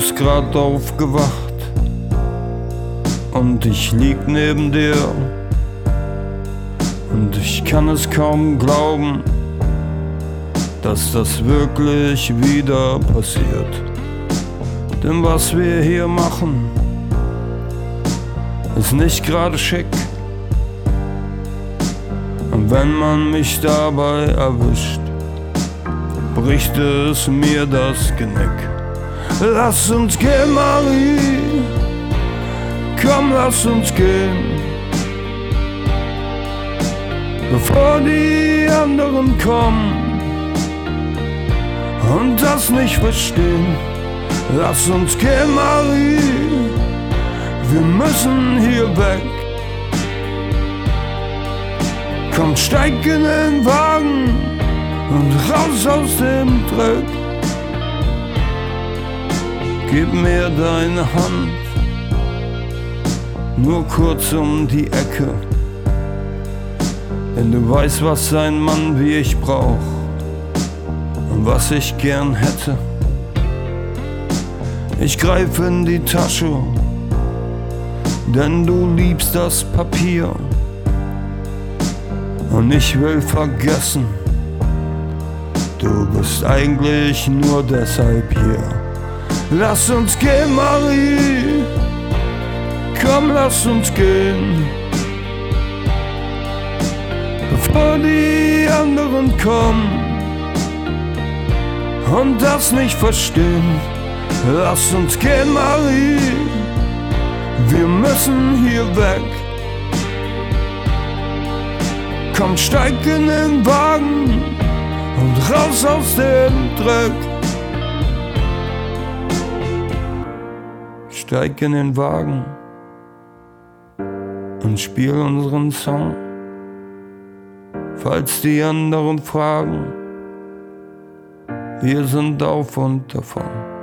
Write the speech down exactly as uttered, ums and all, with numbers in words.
bist grad aufgewacht und ich lieg neben dir und ich kann es kaum glauben, dass das wirklich wieder passiert. Denn was wir hier machen, ist nicht gerade schick. Und wenn man mich dabei erwischt, bricht es mir das Genick. Lass uns gehen, Marie, komm, lass uns gehen, bevor die anderen kommen und das nicht verstehen. Lass uns gehen, Marie, wir müssen hier weg. Komm, steig in den Wagen und raus aus dem Dreck. Gib mir deine Hand, nur kurz um die Ecke, denn du weißt, was ein Mann wie ich braucht und was ich gern hätte. Ich greif in die Tasche, denn du liebst das Papier und ich will vergessen, du bist eigentlich nur deshalb hier. Lass uns gehen, Marie, komm, lass uns gehen, bevor die anderen kommen und das nicht verstehen. Lass uns gehen, Marie, wir müssen hier weg. Komm, steig in den Wagen und raus aus dem Dreck. Steig in den Wagen und spiel unseren Song. Falls die anderen fragen, wir sind auf und davon.